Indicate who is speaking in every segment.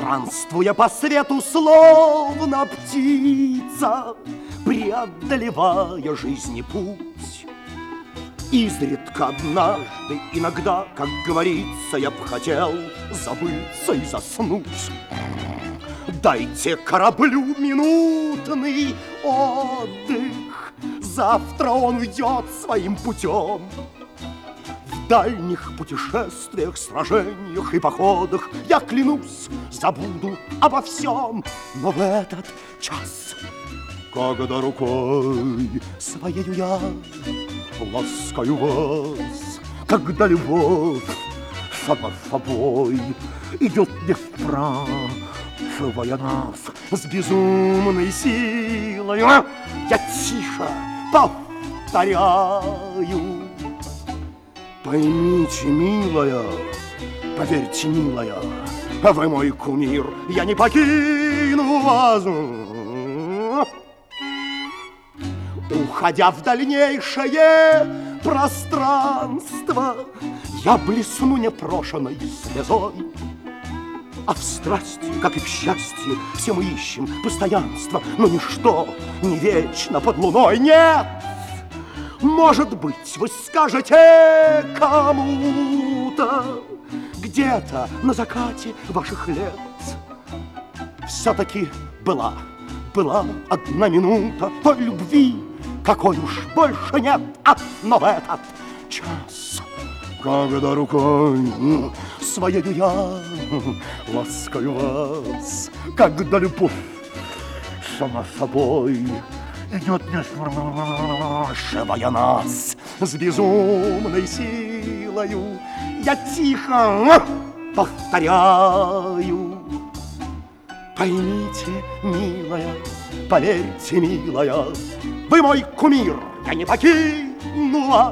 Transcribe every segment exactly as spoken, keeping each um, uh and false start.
Speaker 1: Странствуя по свету, словно птица, преодолевая жизни путь, изредка однажды, иногда, как говорится, я б хотел забыться и заснуть. Дайте кораблю минутный отдых, завтра он уйдет своим путем. В дальних путешествиях, сражениях и походах я, клянусь, забуду обо всем. Но в этот час, когда рукой своею я ласкаю вас, когда любовь сама собой идет не вправо, нас с безумной силой, я тихо повторяю: поймите, милая, поверьте, милая, вы мой кумир, я не покину вас. Уходя в дальнейшее пространство, я блесну непрошенной слезой. А в страсти, как и в счастье, все мы ищем постоянство, но ничто не вечно под луной. Нет! Может быть, вы скажете кому-то где-то на закате ваших лет: все-таки была, была одна минута той любви, какой уж больше нет. А, но в этот час, когда рукой своею я ласкаю вас, когда любовь сама собой идет, не спрашивая нас с безумной силою, я тихо повторяю: поймите, милая, поверьте, милая, вы мой кумир, я не покину вас.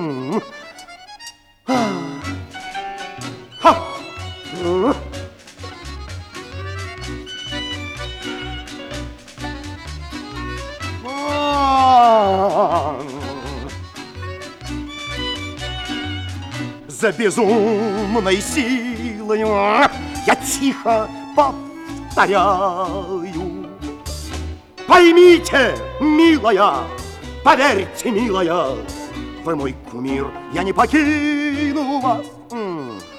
Speaker 1: За безумной силой я тихо повторяю: поймите, милая, поверьте, милая, вы мой кумир, я не покину вас.